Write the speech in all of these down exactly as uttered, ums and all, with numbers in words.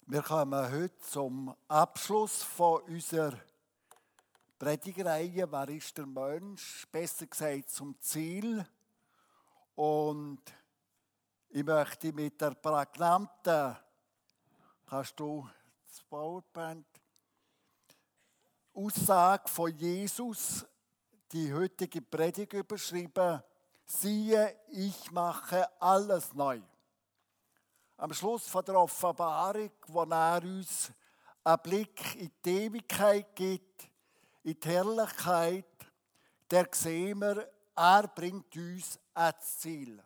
Wir kommen heute zum Abschluss von unserer Predigreihe «Wer ist der Mensch?» Besser gesagt zum Ziel. Und ich möchte mit der prägnanten, kannst du das PowerPoint, Aussage von Jesus die heutige Predigt überschreiben: Siehe, ich mache alles neu. Am Schluss von der Offenbarung, wo er uns einen Blick in die Ewigkeit gibt, in die Herrlichkeit, der sehen wir, er bringt uns ans Ziel.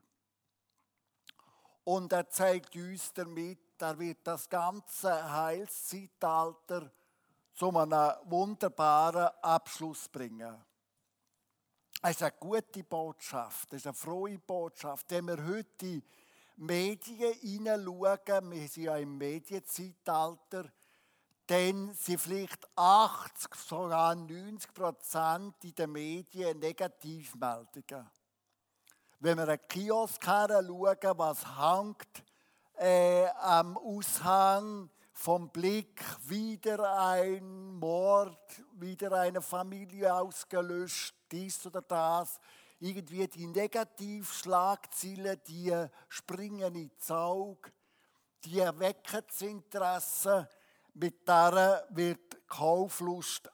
Und er zeigt uns damit, er wird das ganze Heilszeitalter zu einem wunderbaren Abschluss bringen. Es ist eine gute Botschaft, es ist eine frohe Botschaft, wenn wir heute in Medien hineinschauen, wir sind ja im Medienzeitalter, dann sind vielleicht achtzig, sogar neunzig Prozent in den Medien Negativmeldungen. Wenn wir einen Kiosk schauen, was hängt äh, am Aushang vom Blick, wieder ein Mord, wieder eine Familie ausgelöscht, dies oder das. Irgendwie die Negativschlagzeilen, die springen ins Auge, die erwecken das Interesse, mit der wird die Kauflust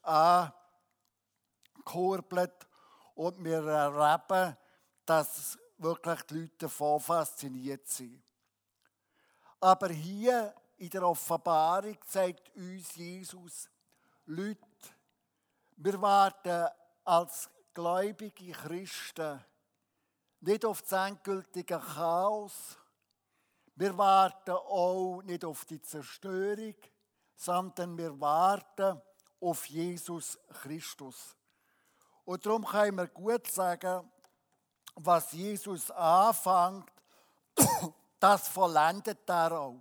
angekurbelt und wir erleben, dass wirklich die Leute davon fasziniert sind. Aber hier in der Offenbarung zeigt uns Jesus, Leute, wir warten als gläubige Christen nicht auf das endgültige Chaos. Wir warten auch nicht auf die Zerstörung, sondern wir warten auf Jesus Christus. Und darum können wir gut sagen, was Jesus anfängt, das vollendet er auch.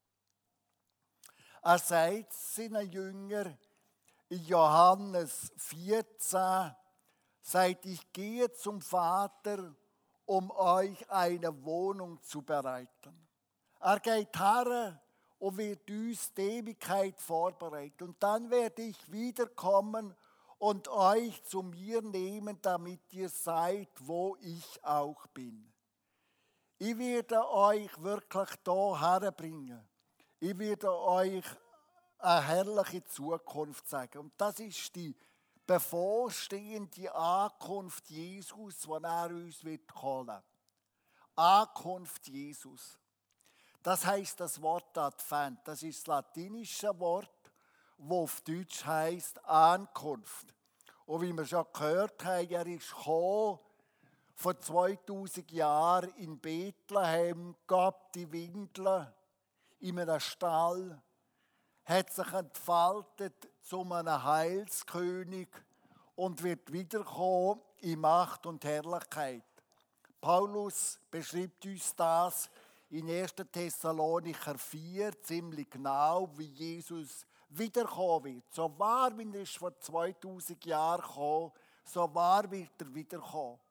Er sagt seinen Jüngern in Johannes vierzehn, sagt, ich gehe zum Vater, um euch eine Wohnung zu bereiten. Er geht her und wird uns die Ewigkeit vorbereiten. Und dann werde ich wiederkommen und euch zu mir nehmen, damit ihr seid, wo ich auch bin. Ich werde euch wirklich hierher bringen. Ich werde euch eine herrliche Zukunft sagen. Und das ist die bevorstehende Ankunft Jesus, die er uns wird holen. Ankunft Jesus. Das heisst das Wort Advent. Das ist das latinische Wort, das auf Deutsch heisst Ankunft. Und wie wir schon gehört haben, er ist gekommen, vor zweitausend Jahren in Bethlehem, gab die Windeln in einem Stall, hat sich entfaltet zu einem Heilskönig und wird wiederkommen in Macht und Herrlichkeit. Paulus beschreibt uns das in erster Thessalonicher vier ziemlich genau, wie Jesus wiederkommen wird. So wahr, wie er ist vor zweitausend Jahren gekommen, so wahr wird er wiederkommen.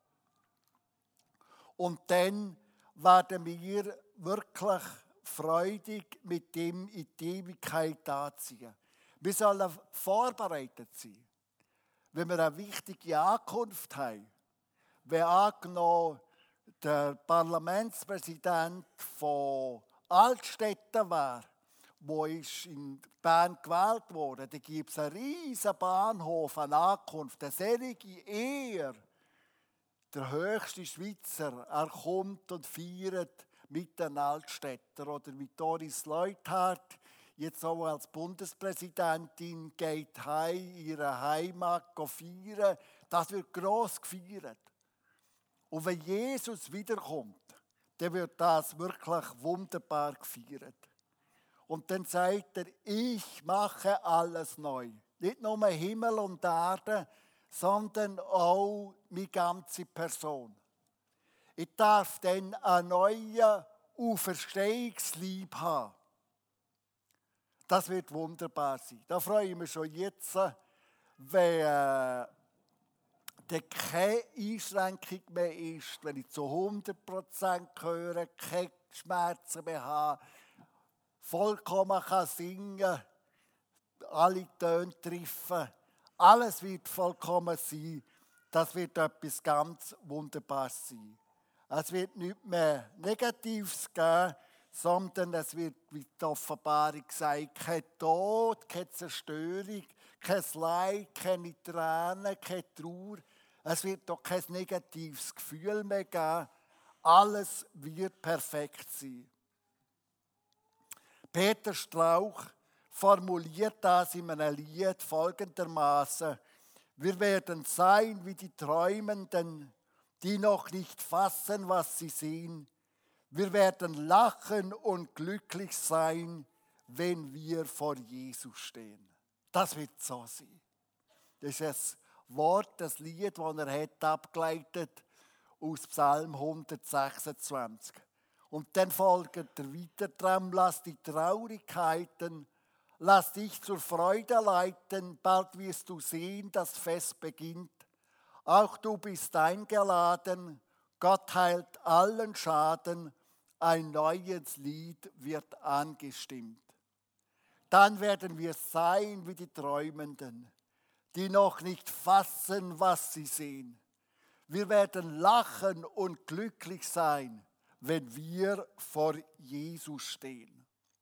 Und dann werden wir wirklich freudig mit ihm in die Ewigkeit anziehen. Wir sollen vorbereitet sein. Wenn wir eine wichtige Ankunft haben, wenn angenommen der Parlamentspräsident von Altstädten wäre, wo ist in Bern gewählt wurde, dann gibt es einen riesen Bahnhof, eine Ankunft, eine selige Ehr. Der höchste Schweizer, er kommt und feiert mit den Altstädter. Oder wie Doris Leuthard, jetzt auch als Bundespräsidentin, geht heim in ihre Heimat feiern. Das wird gross gefeiert. Und wenn Jesus wiederkommt, dann wird das wirklich wunderbar gefeiert. Und dann sagt er, ich mache alles neu. Nicht nur Himmel und Erde, sondern auch meine ganze Person. Ich darf dann einen neuen Auferstehungsleib haben. Das wird wunderbar sein. Da freue ich mich schon jetzt, wenn äh, keine Einschränkung mehr ist, wenn ich zu hundert Prozent höre, keine Schmerzen mehr habe, vollkommen kann singen, alle Töne treffen. Alles wird vollkommen sein. Das wird etwas ganz Wunderbares sein. Es wird nichts mehr Negatives geben, sondern es wird, wie die Offenbarung sagt, kein Tod, keine Zerstörung, kein Leid, keine Tränen, keine Trauer. Es wird doch kein negatives Gefühl mehr geben. Alles wird perfekt sein. Peter Strauch formuliert das in einem Lied folgendermaßen: Wir werden sein wie die Träumenden, die noch nicht fassen, was sie sehen. Wir werden lachen und glücklich sein, wenn wir vor Jesus stehen. Das wird so sein. Das ist das Wort, das Lied, das er hat abgeleitet aus Psalm hundertsechsundzwanzig. Und dann folgt er weiter dran: Lass die Traurigkeiten, lass dich zur Freude leiten, bald wirst du sehen, das Fest beginnt. Auch du bist eingeladen, Gott heilt allen Schaden, ein neues Lied wird angestimmt. Dann werden wir sein wie die Träumenden, die noch nicht fassen, was sie sehen. Wir werden lachen und glücklich sein, wenn wir vor Jesus stehen.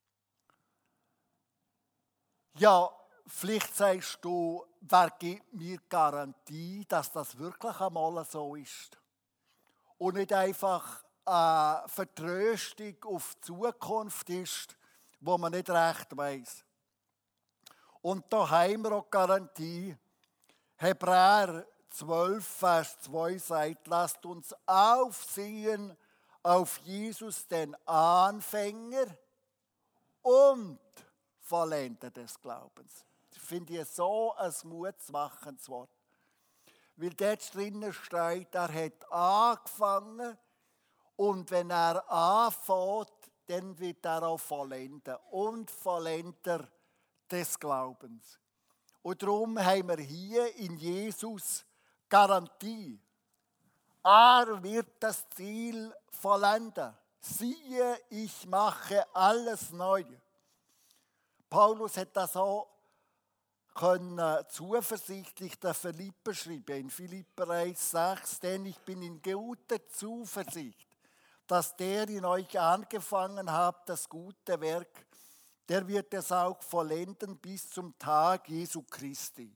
Ja, vielleicht sagst du, wer gibt mir Garantie, dass das wirklich einmal so ist? Und nicht einfach eine Vertröstung auf die Zukunft ist, wo man nicht recht weiss. Und da haben wir auch Garantie. Hebräer zwölf, Vers zwei sagt: Lasst uns aufsehen auf Jesus, den Anfänger und Vollender des Glaubens. Das finde ich so ein mutmachendes Wort. Weil dort drinnen steht, er hat angefangen und wenn er anfängt, dann wird er auch vollenden. Und Vollender des Glaubens. Und darum haben wir hier in Jesus Garantie. Er wird das Ziel vollenden. Siehe, ich mache alles neu. Paulus hat das auch können zuversichtlich der Philipper schreiben, in Philipper eins sechs, denn ich bin in guter Zuversicht, dass der in euch angefangen hat, das gute Werk, der wird es auch vollenden bis zum Tag Jesu Christi.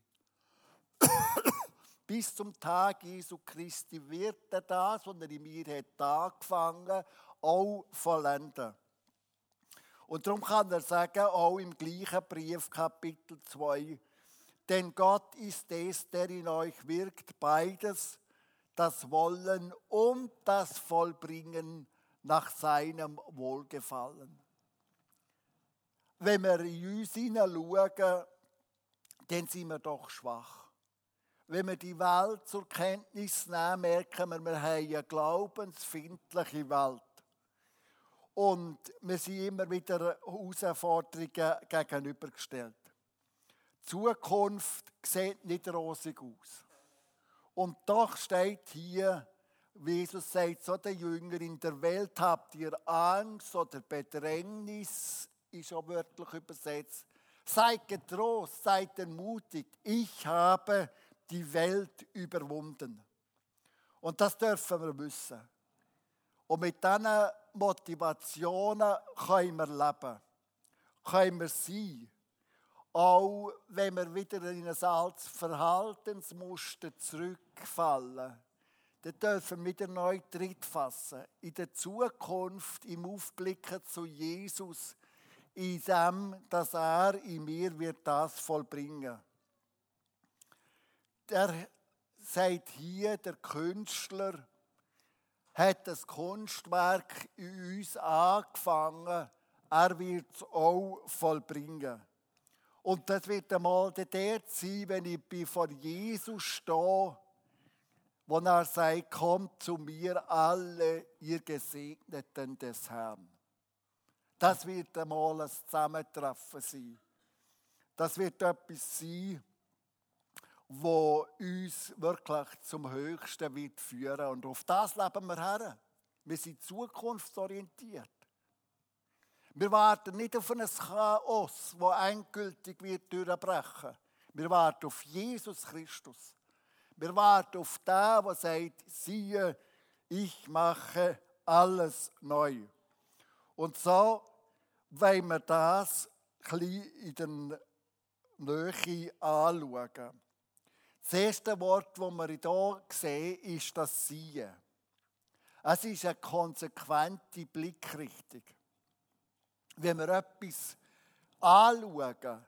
Bis zum Tag Jesu Christi wird er das, was er in mir hat angefangen, auch vollenden. Und darum kann er sagen, auch im gleichen Brief, Kapitel zwei, denn Gott ist es, der in euch wirkt, beides, das Wollen und das Vollbringen nach seinem Wohlgefallen. Wenn wir in uns hineinschauen, dann sind wir doch schwach. Wenn wir die Welt zur Kenntnis nehmen, merken wir, wir haben eine glaubensfindliche Welt. Und wir sind immer wieder Herausforderungen gegenübergestellt. Die Zukunft sieht nicht rosig aus. Und doch steht hier, wie Jesus sagt zu den Jüngern, in der Welt habt ihr Angst oder Bedrängnis, ist auch wörtlich übersetzt. Seid getrost, seid ermutigt, ich habe die Welt überwunden. Und das dürfen wir wissen. Und mit diesen Motivationen können wir leben, können wir sein. Auch wenn wir wieder in ein altes Verhaltensmuster zurückfallen, dann dürfen wir wieder neu Tritt fassen. In der Zukunft, im Aufblicken zu Jesus, in dem, dass er in mir wird das vollbringen. Der sagt hier, der Künstler hat das Kunstwerk in uns angefangen, er wird es auch vollbringen. Und das wird einmal dort sein, wenn ich vor Jesus stehe, wo er sagt, kommt zu mir alle, ihr Gesegneten des Herrn. Das wird einmal ein Zusammentreffen sein. Das wird etwas sein, wo uns wirklich zum Höchsten wird führen. Und auf das leben wir her. Wir sind zukunftsorientiert. Wir warten nicht auf ein Chaos, das endgültig wird durchbrechen. Wir warten auf Jesus Christus. Wir warten auf den, der sagt, siehe, ich mache alles neu. Und so wollen wir das ein bisschen in der Nähe anschauen. Das erste Wort, das wir hier sehen, ist das Siehe. Es ist eine konsequente Blickrichtung. Wenn wir etwas anschauen,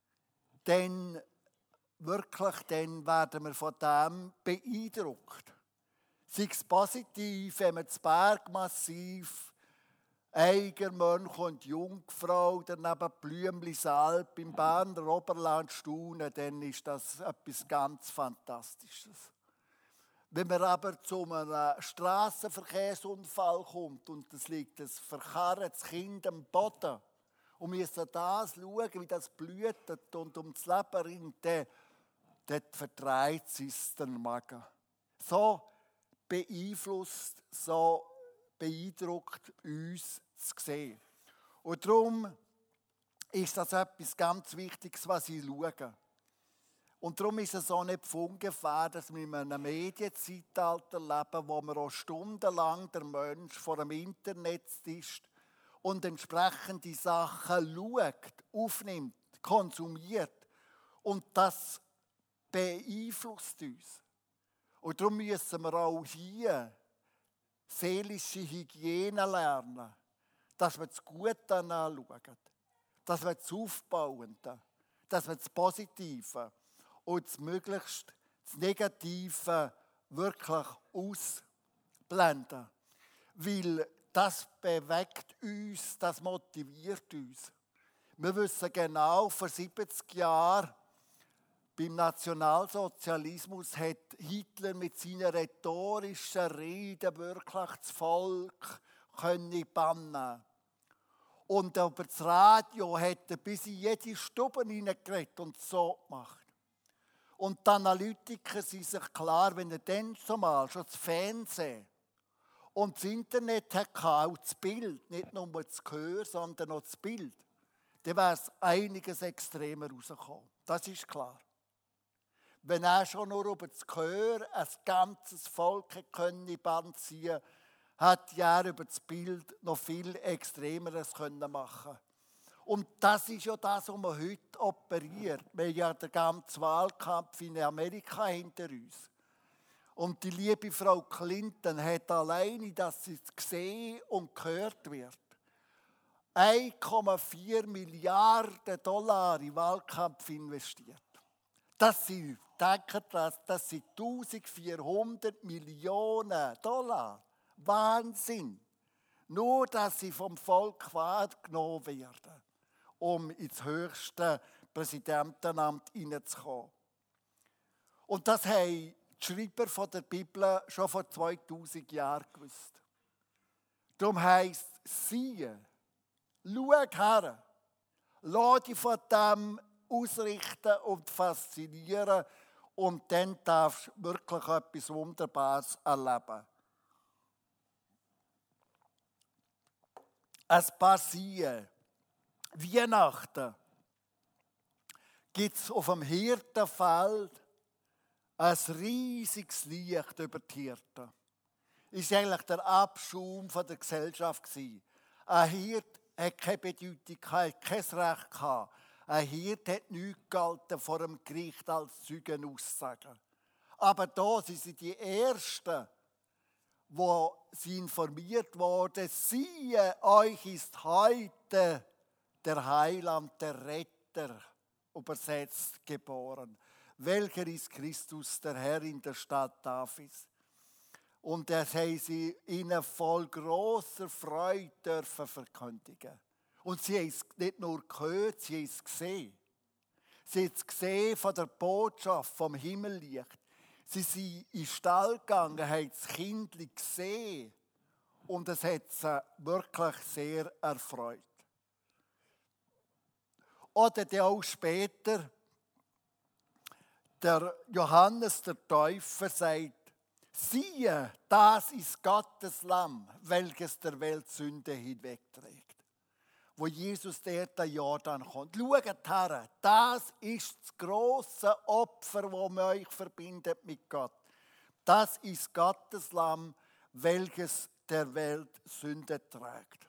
dann wirklich, dann werden wir von dem beeindruckt. Sei es positiv, wenn wir das Bergmassiv, Eiger, Mönch und Jungfrau, daneben Blümlisalp im Berner Oberland staunen, dann ist das etwas ganz Fantastisches. Wenn man aber zu einem Strassenverkehrsunfall kommt und es liegt ein verkarretes Kind am Boden und wir müssen das schauen, wie das blutet und um das Leben rinnt, dann, dann vertreibt es den Magen. So beeinflusst, so beeindruckt uns zu sehen. Und darum ist das etwas ganz Wichtiges, was ich schaue. Und darum ist es auch nicht von ungefähr, dass wir in einem Medienzeitalter leben, wo man auch stundenlang der Mensch vor dem Internet ist und entsprechende Sachen schaut, aufnimmt, konsumiert. Und das beeinflusst uns. Und darum müssen wir auch hier seelische Hygiene lernen, dass wir das Gute anschauen, dass wir das Aufbauende, dass wir das Positive und das möglichst das Negative wirklich ausblenden. Weil das bewegt uns, das motiviert uns. Wir wissen genau, vor siebzig Jahren beim Nationalsozialismus hat Hitler mit seiner rhetorischen Rede wirklich das Volk können bannen. Und über das Radio hat er bis in jede Stube hineingeredet und so gemacht. Und die Analytiker sind sich klar, wenn er dann zumal schon das Fernsehen und das Internet hatte, auch das Bild, nicht nur das Gehör, sondern auch das Bild, dann wäre es einiges extremer rausgekommen. Das ist klar. Wenn er schon nur über das Gehör ein ganzes Volk in Band ziehen konnte, hat er über das Bild noch viel Extremeres machen können. Und das ist ja das, was man heute operiert. Wir haben ja den ganzen Wahlkampf in Amerika hinter uns. Und die liebe Frau Clinton hat alleine, dass sie gesehen und gehört wird, eins Komma vier Milliarden Dollar in Wahlkampf investiert. Das sind, denkt das, das sind eintausendvierhundert Millionen Dollar. Wahnsinn! Nur, dass sie vom Volk wahrgenommen werden, um ins höchste Präsidentenamt hineinzukommen. Und das haben die Schreiber von der Bibel schon vor zweitausend Jahren gewusst. Darum heisst es, siehe, schau her, lass dich von dem ausrichten und faszinieren und dann darfst du wirklich etwas Wunderbares erleben. Ein paar Siehe. Weihnachten gibt es auf dem Hirtenfeld ein riesiges Licht über die Hirten. Das war eigentlich der Abschaum der Gesellschaft. Ein Hirt hat keine Bedeutung, hat kein Recht gehabt. Ein Hirt hat nichts gehalten vor dem Gericht als Zeugen aussagen. Aber da sind sie die Ersten, wo sie informiert wurden, siehe, euch ist heute der Heiland, der Retter, übersetzt, geboren. Welcher ist Christus, der Herr in der Stadt Davids? Und das haben sie ihnen voll grosser Freude dürfen verkündigen. Und sie haben es nicht nur gehört, sie haben es gesehen. Sie haben es gesehen von der Botschaft vom Himmellicht. Sie sind in den Stall gegangen, haben das Kind gesehen und es hat sie wirklich sehr erfreut. Oder dann auch später, der Johannes der Täufer sagt, siehe, das ist Gottes Lamm, welches der Welt Sünde hinwegträgt. wo Jesus dort an Jordan kommt. Schaut her, das ist das grosse Opfer, das man euch verbindet mit Gott. Das ist Gottes Lamm, welches der Welt Sünde trägt.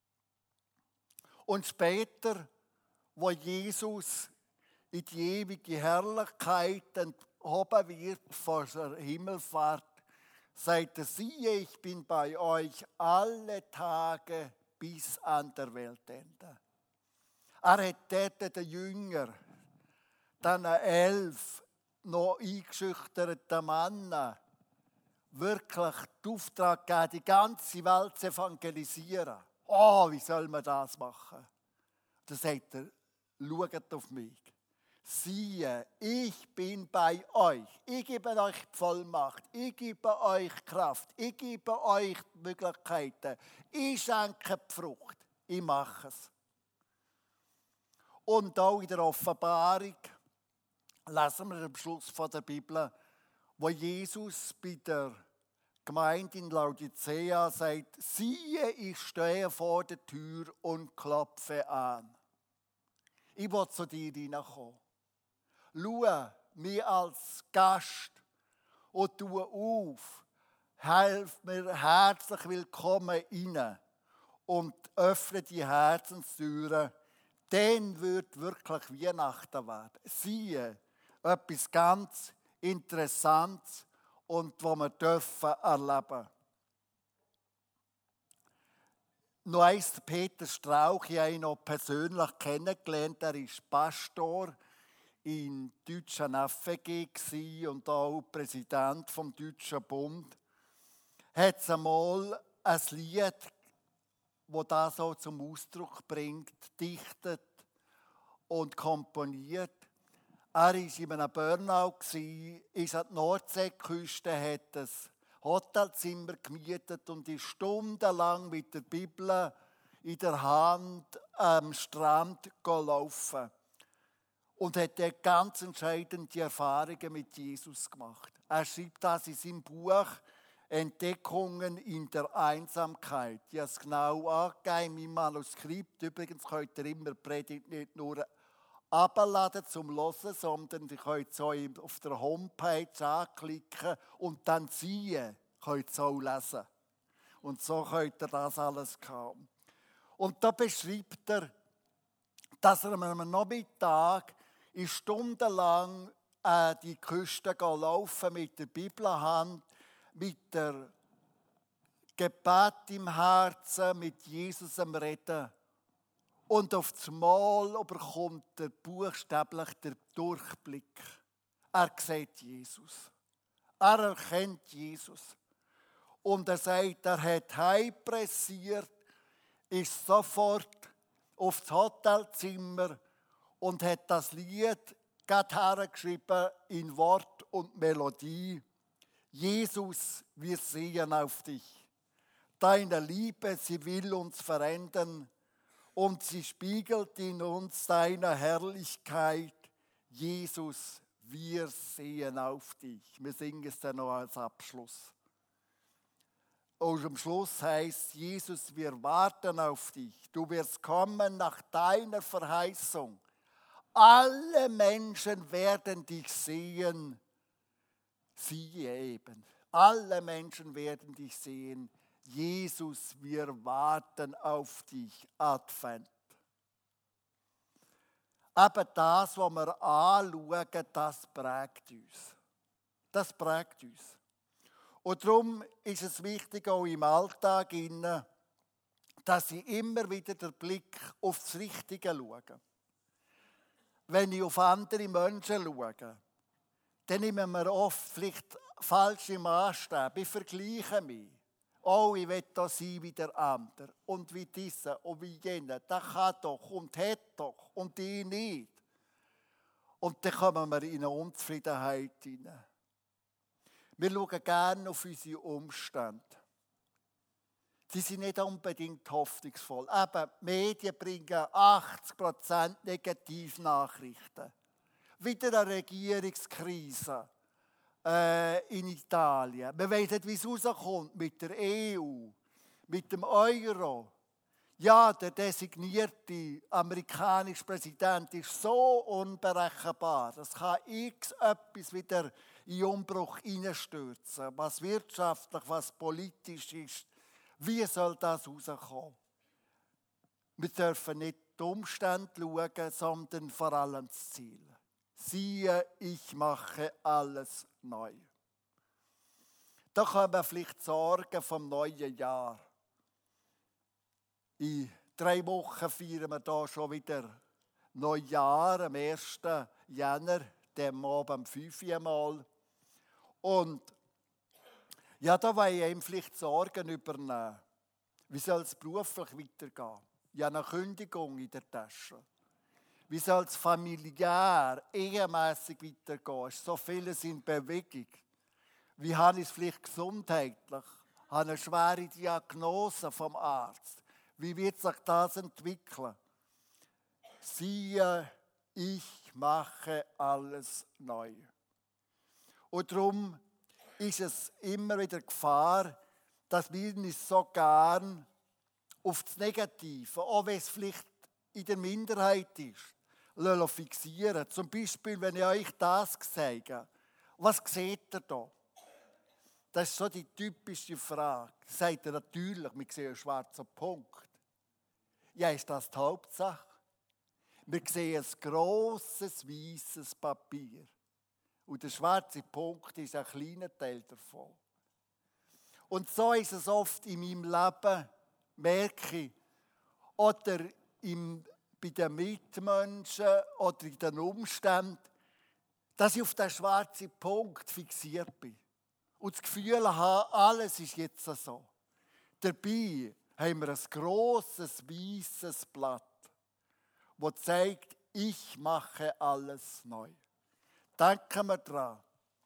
Und später, wo Jesus in die ewige Herrlichkeit enthoben wird vor der Himmelfahrt, sagt er, siehe, ich bin bei euch alle Tage bis an der Weltende. Er hat dort den Jünger, dann elf noch eingeschüchterten Männer, wirklich den Auftrag gegeben, die ganze Welt zu evangelisieren. Oh, wie soll man das machen? Da sagt er, schaut auf mich. Siehe, ich bin bei euch. Ich gebe euch die Vollmacht. Ich gebe euch Kraft. Ich gebe euch die Möglichkeiten. Ich schenke die Frucht. Ich mache es. Und auch in der Offenbarung lesen wir am Schluss von der Bibel, wo Jesus bei der Gemeinde in Laodicea sagt, siehe, ich stehe vor der Tür und klopfe an. Ich will zu dir hineinkommen. Schau mich als Gast und tue auf. Helf mir herzlich willkommen rein und öffne die Herzenstüren. Dann wird wirklich Weihnachten werden. Siehe, etwas ganz Interessantes und was wir dürfen erleben. Noch eins, Peter Strauch, ich habe ihn noch persönlich kennengelernt. Er ist Pastor im deutschen F E G und auch Präsident vom Deutschen Bund. Hat es einmal ein Lied, das das so zum Ausdruck bringt, dichtet und komponiert. Er war in einem Burnout, ist an der Nordseeküste, hat ein Hotelzimmer gemietet und ist stundenlang mit der Bibel in der Hand am Strand gelaufen. Und hat dort ganz entscheidende Erfahrungen mit Jesus gemacht. Er schreibt das in seinem Buch Entdeckungen in der Einsamkeit. Ich habe es genau angegeben in meinem Manuskript. Übrigens könnt ihr immer Predigt nicht nur abladen zum Hören, sondern ihr könnt es auch auf der Homepage anklicken und dann ziehen, könnt es auch lesen. Und so könnt ihr das alles haben. Und da beschreibt er, dass er am Nachmittag ist stundenlang äh, die Küste laufen mit der Bibelhand, mit der Gebet im Herzen, mit Jesus am Reden. Und auf das Mal bekommt er buchstäblich den Durchblick. Er sieht Jesus. Er erkennt Jesus. Und er sagt, er hat heimpressiert, ist sofort auf das Hotelzimmer und hat das Lied gerade hergeschrieben in Wort und Melodie. Jesus, wir sehen auf dich. Deine Liebe, sie will uns verändern und sie spiegelt in uns deine Herrlichkeit. Jesus, wir sehen auf dich. Wir singen es dann noch als Abschluss. Und am Schluss heißt Jesus, wir warten auf dich. Du wirst kommen nach deiner Verheißung. Alle Menschen werden dich sehen. Siehe eben. Alle Menschen werden dich sehen. Jesus, wir warten auf dich. Advent. Aber das, was wir anschauen, das prägt uns. Das prägt uns. Und darum ist es wichtig, auch im Alltag, dass ich immer wieder den Blick auf das Richtige schaue. Wenn ich auf andere Menschen schaue, dann nehmen wir oft vielleicht falsche Maßstäbe. Ich vergleiche mich. Oh, ich will da sein wie der andere und wie dieser und wie jener. Der kann doch und hat doch und die nicht. Und dann kommen wir in eine Unzufriedenheit hinein. Wir schauen gerne auf unsere Umstände. Sie sind nicht unbedingt hoffnungsvoll. Eben, die Medien bringen achtzig Prozent Negativnachrichten. Wieder eine Regierungskrise äh, in Italien. Man weiss nicht, wie es rauskommt mit der E U, mit dem Euro. Ja, der designierte amerikanische Präsident ist so unberechenbar. Das kann x etwas wieder in Umbruch hineinstürzen. Was wirtschaftlich, was politisch ist. Wie soll das rauskommen? Wir dürfen nicht die Umstände schauen, sondern vor allem das Ziel. Siehe, ich mache alles neu. Da kommen vielleicht Sorgen vom neuen Jahr. In drei Wochen feiern wir hier schon wieder Neujahr, am ersten Jänner, dem Abend am fünf Uhr Mal. Und ja, da wollen ich ihm vielleicht Sorgen übernehmen. Wie soll es beruflich weitergehen? Ich habe eine Kündigung in der Tasche. Wie soll es familiär, ehemässig weitergehen? Es ist so vieles in Bewegung. Wie habe ich es vielleicht gesundheitlich? Ich habe eine schwere Diagnose vom Arzt. Wie wird sich das entwickeln? Siehe, ich mache alles neu. Und darum ist es immer wieder Gefahr, dass wir uns so gern auf das Negative, auch wenn es vielleicht in der Minderheit ist, fixieren. Zum Beispiel, wenn ich euch das sage, was seht ihr da? Das ist so die typische Frage. Sagt ihr natürlich, wir sehen einen schwarzen Punkt. Ja, ist das die Hauptsache? Wir sehen ein grosses, weißes Papier. Und der schwarze Punkt ist ein kleiner Teil davon. Und so ist es oft in meinem Leben, merke ich, oder im, bei den Mitmenschen oder in den Umständen, dass ich auf den schwarzen Punkt fixiert bin. Und das Gefühl habe, alles ist jetzt so. Dabei haben wir ein grosses, weißes Blatt, das zeigt, ich mache alles neu. Denken wir daran.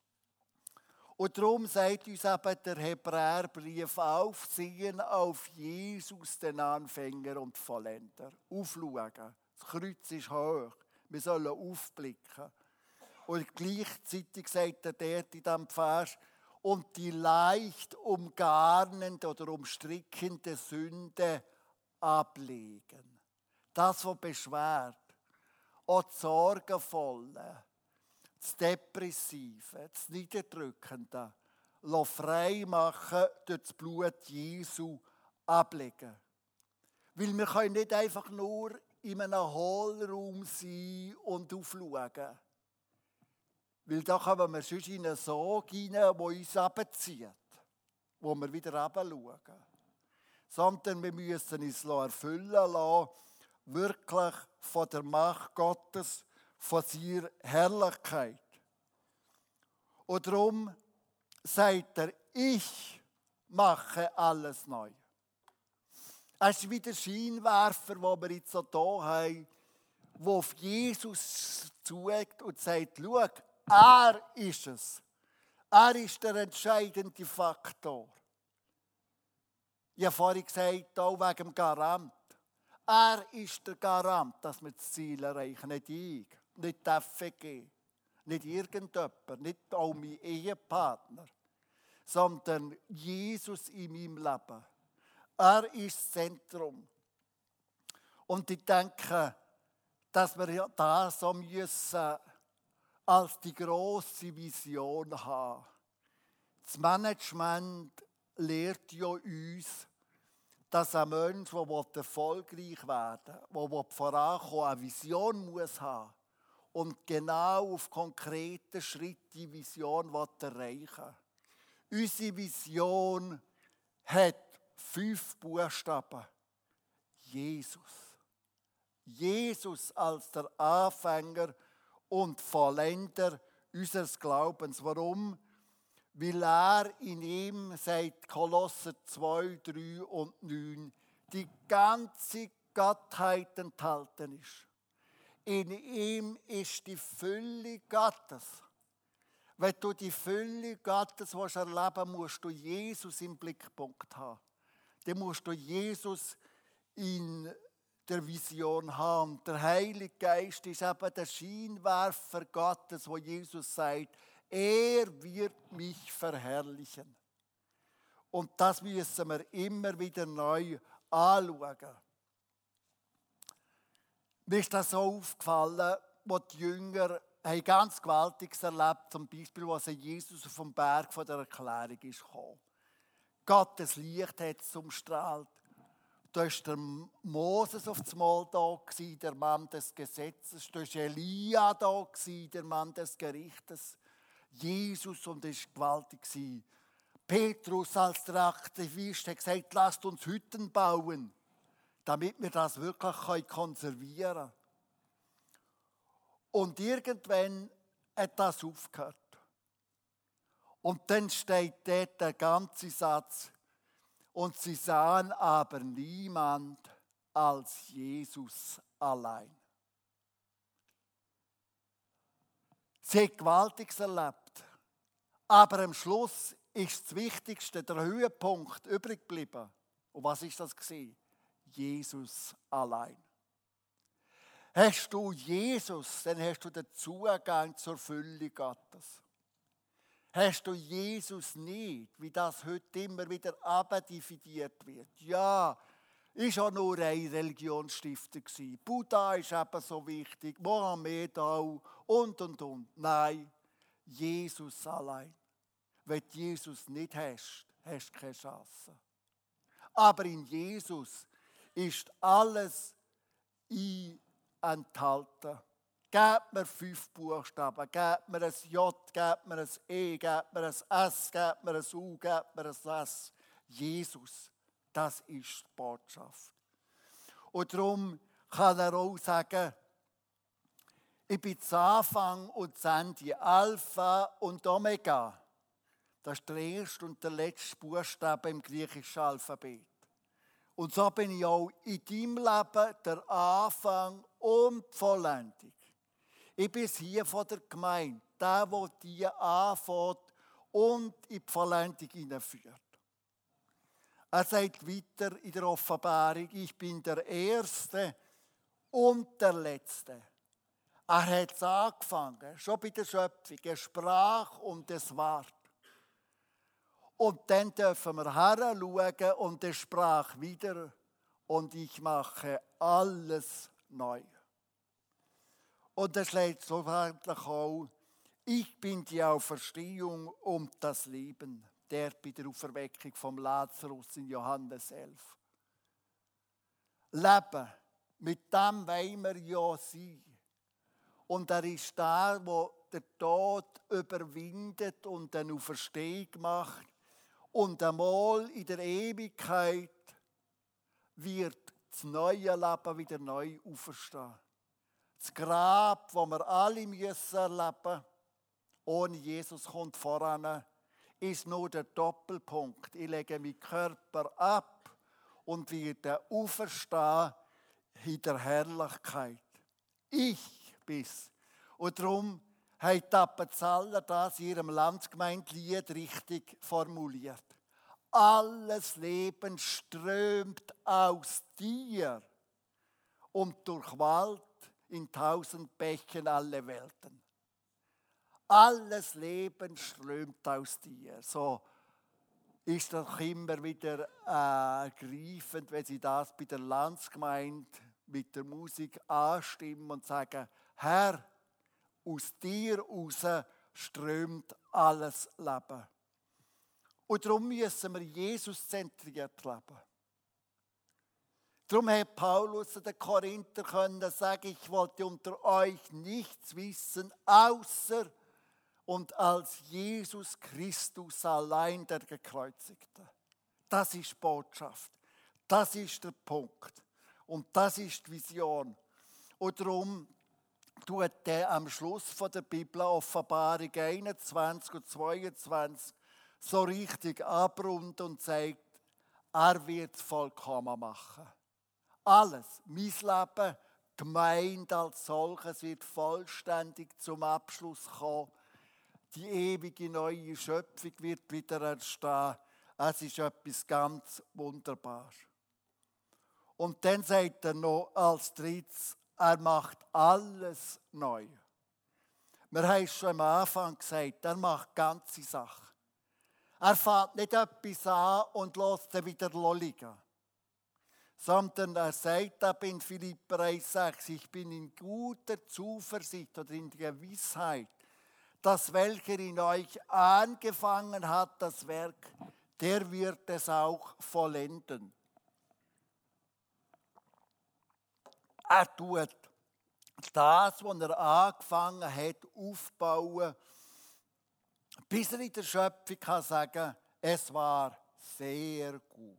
Und darum sagt uns eben der Hebräerbrief, aufsehen auf Jesus, den Anfänger und Vollender. Aufschauen. Das Kreuz ist hoch. Wir sollen aufblicken. Und gleichzeitig sagt er dort in diesem Vers, und die leicht umgarnende oder umstrickende Sünde ablegen. Das, was beschwert, auch das Sorgenvolle, das Depressive, das Niederdrückende, frei machen durch das Blut Jesu ablegen. Weil wir können nicht einfach nur in einem Hohlraum sein und aufschauen. Weil da kommen wir sonst in einen Sog rein, der uns runterzieht, wo wir wieder runterschauen. Sondern wir müssen uns erfüllen lassen, wirklich von der Macht Gottes, von seiner Herrlichkeit. Und darum sagt er, ich mache alles neu. Es ist wie der Scheinwerfer, den wir jetzt so hier haben, der auf Jesus zugeht und sagt, schau, er ist es. Er ist der entscheidende Faktor. Ich habe vorhin gesagt, auch wegen dem Garant. Er ist der Garant, dass wir das Ziel erreichen, nicht ich, nicht die F E G, nicht irgendjemand, nicht auch mein Ehepartner, sondern Jesus in meinem Leben. Er ist das Zentrum. Und ich denke, dass wir das so müssen als die grosse Vision haben. Das Management lehrt ja uns, dass ein Mensch, der erfolgreich werden will, der vorankommen, eine Vision muss haben und genau auf konkrete Schritte die Vision erreichen will. Unsere Vision hat fünf Buchstaben. Jesus. Jesus als der Anfänger und Vollender unseres Glaubens. Warum? Weil er in ihm, sagt Kolosser zwei, drei und neun, die ganze Gottheit enthalten ist. In ihm ist die Fülle Gottes. Wenn du die Fülle Gottes erleben willst, musst du Jesus im Blickpunkt haben. Dann musst du Jesus in der Vision haben. Der Heilige Geist ist eben der Scheinwerfer Gottes, wo Jesus sagt, er wird mich verherrlichen. Und das müssen wir immer wieder neu anschauen. Mir ist das so aufgefallen, wo die Jünger haben ganz Gewaltiges erlebt, zum Beispiel, als Jesus auf dem Berg von der Erklärung ist gekommen. Gottes Licht hat es umstrahlt. Da war der Moses auf dem Mal da, der Mann des Gesetzes. Da war Elia da, der Mann des Gerichtes. Jesus, und es war gewaltig. Petrus als der Aktivist hat gesagt, lasst uns Hütten bauen, damit wir das wirklich konservieren können. Und irgendwann hat das aufgehört. Und dann steht dort der ganze Satz, und sie sahen aber niemand als Jesus allein. Sie haben Gewaltiges erlebt, aber am Schluss ist das Wichtigste, der Höhepunkt, übrig geblieben. Und was ist das gewesen? Jesus allein. Hast du Jesus, dann hast du den Zugang zur Fülle Gottes. Hast du Jesus nicht, wie das heute immer wieder abdividiert wird? Ja, ist auch nur ein Religionsstifter gewesen. Buddha ist eben so wichtig, Mohammed auch und und und. Nein, Jesus allein. Wenn du Jesus nicht hast, hast du keine Chance. Aber in Jesus ist alles enthalten. Gebt mir fünf Buchstaben, gebt mir ein J, gebt mir ein E, gebt mir ein S, gebt mir ein U, gebt mir ein S. Jesus, das ist die Botschaft. Und darum kann er auch sagen, ich bin das Anfang und das Ende, Alpha und Omega. Das ist der erste und der letzte Buchstabe im griechischen Alphabet. Und so bin ich auch in deinem Leben der Anfang und die Vollendung. Ich bin hier von der Gemeinde, der, der die anfängt und in die Vollendung hineinführt. Er sagt weiter in der Offenbarung, ich bin der Erste und der Letzte. Er hat es angefangen, schon bei der Schöpfung. Er sprach und es ward. Und dann dürfen wir heranschauen und er sprach wieder und ich mache alles neu. Und es steht so wörtlich auch, ich bin die Auferstehung und das Leben, der bei der Auferweckung vom Lazarus in Johannes elf. Leben, mit dem wollen wir ja sein. Und er ist der, der den Tod überwindet und eine Auferstehung macht. Und einmal in der Ewigkeit wird das neue Leben wieder neu auferstehen. Das Grab, das wir alle müssen erleben, ohne Jesus kommt voran, ist nur der Doppelpunkt. Ich lege meinen Körper ab und werde auferstehen in der Herrlichkeit. Ich bin's. Und darum hat Appenzeller das in ihrem Landsgemeindelied richtig formuliert. Alles Leben strömt aus dir und durchwallt in tausend Bächen alle Welten. Alles Leben strömt aus dir. So ist doch immer wieder äh, ergreifend, wenn sie das bei der Landsgemeinde mit der Musik anstimmen und sagen, Herr, aus dir raus strömt alles Leben. Und darum müssen wir Jesus zentriert leben. Darum hat Paulus den Korinther können sagen, ich wollte unter euch nichts wissen, außer und als Jesus Christus allein der Gekreuzigte. Das ist die Botschaft. Das ist der Punkt. Und das ist die Vision. Und darum tut er am Schluss von der Bibel Offenbarung einundzwanzig und zweiundzwanzig so richtig abrunden und sagt, er wird es vollkommen machen. Alles, mein Leben, Gemeinde als solches wird vollständig zum Abschluss kommen. Die ewige neue Schöpfung wird wieder entstehen. Es ist etwas ganz Wunderbares. Und dann sagt er noch als drittes, er macht alles neu. Wir haben es schon am Anfang gesagt, er macht ganze Sachen. Er fängt nicht etwas an und lässt es wieder liegen. sondern er sagt ab in Philipper eins sechs, ich bin in guter Zuversicht oder in der Gewissheit, dass welcher in euch angefangen hat, das Werk, der wird es auch vollenden. Er tut das, was er angefangen hat, aufbauen, bis er in der Schöpfung kann sagen, es war sehr gut.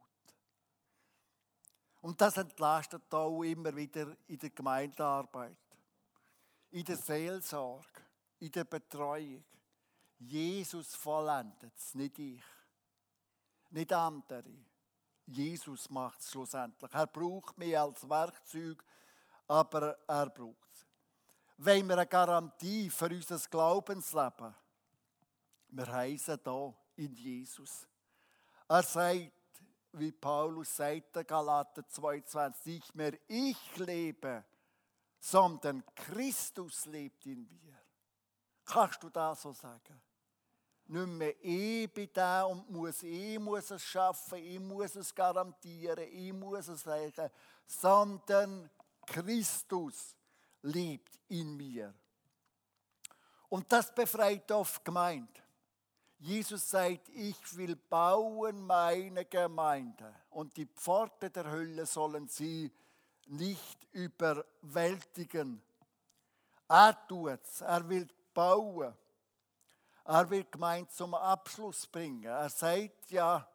Und das entlastet auch immer wieder in der Gemeindearbeit, in der Seelsorge, in der Betreuung. Jesus vollendet es, nicht ich, nicht andere. Jesus macht es schlussendlich. Er braucht mich als Werkzeug, aber er braucht es. Wenn wir eine Garantie für unser Glaubensleben, wir heißen hier in Jesus. Er sagt, wie Paulus sagt, in Galater zweiundzwanzig, nicht mehr ich lebe, sondern Christus lebt in mir. Kannst du das so sagen? Nicht mehr ich bin da und muss, ich muss es schaffen, ich muss es garantieren, ich muss es sagen, sondern Christus lebt in mir. Und das befreit oft die Gemeinde. Jesus sagt, ich will bauen meine Gemeinde und die Pforten der Hölle sollen sie nicht überwältigen. Er tut es, er will bauen. Er will die Gemeinde zum Abschluss bringen. Er sagt ja,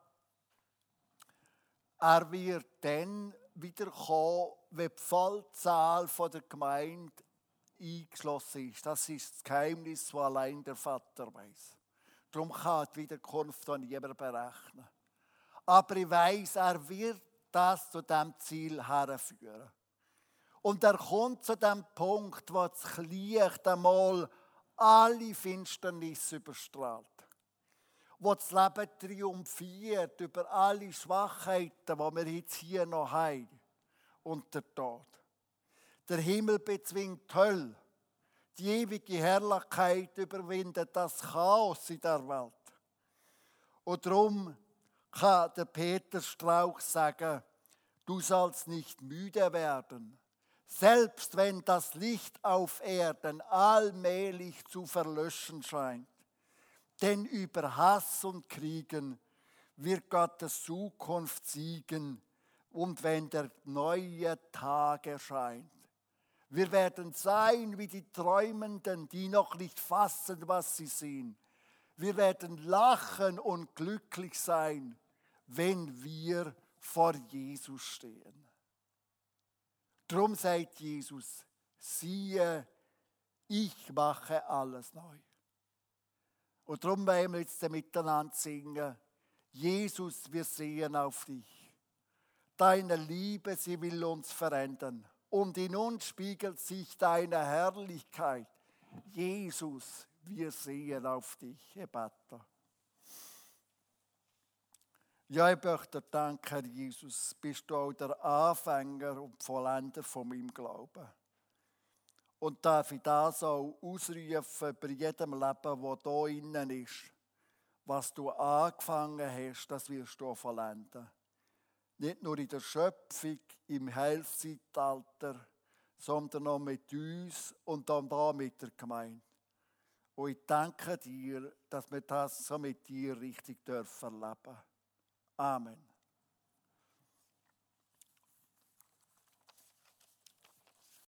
er wird dann wiederkommen, wenn die Vollzahl der Gemeinde eingeschlossen ist. Das ist das Geheimnis, das allein der Vater weiß. Darum kann die Wiederkunft auch niemand berechnen. Aber ich weiss, er wird das zu diesem Ziel herführen. Und er kommt zu dem Punkt, wo das Licht einmal alle Finsternis überstrahlt. Wo das Leben triumphiert über alle Schwachheiten, die wir jetzt hier noch haben. Und der Tod. Der Himmel bezwingt die Hölle. Die ewige Herrlichkeit überwindet das Chaos in der Welt. Und darum kann der Peter Strauch sagen, du sollst nicht müde werden, selbst wenn das Licht auf Erden allmählich zu verlöschen scheint. Denn über Hass und Kriegen wird Gottes Zukunft siegen und wenn der neue Tag erscheint. Wir werden sein wie die Träumenden, die noch nicht fassen, was sie sehen. Wir werden lachen und glücklich sein, wenn wir vor Jesus stehen. Drum sagt Jesus, siehe, ich mache alles neu. Und darum wollen wir jetzt miteinander singen, Jesus, wir sehen auf dich. Deine Liebe, sie will uns verändern. Und in uns spiegelt sich deine Herrlichkeit. Jesus, wir sehen auf dich, Ebata. Ja, ich möchte dir danken, Herr Jesus, bist du auch der Anfänger und Vollender von meinem Glauben. Und darf ich das auch ausrufen bei jedem Leben, das hier innen ist. Was du angefangen hast, das wirst du auch vollenden. Nicht nur in der Schöpfung, im Heilszeitalter, sondern auch mit uns und dann da mit der Gemeinde. Und ich danke dir, dass wir das so mit dir richtig dürfen erleben. Amen.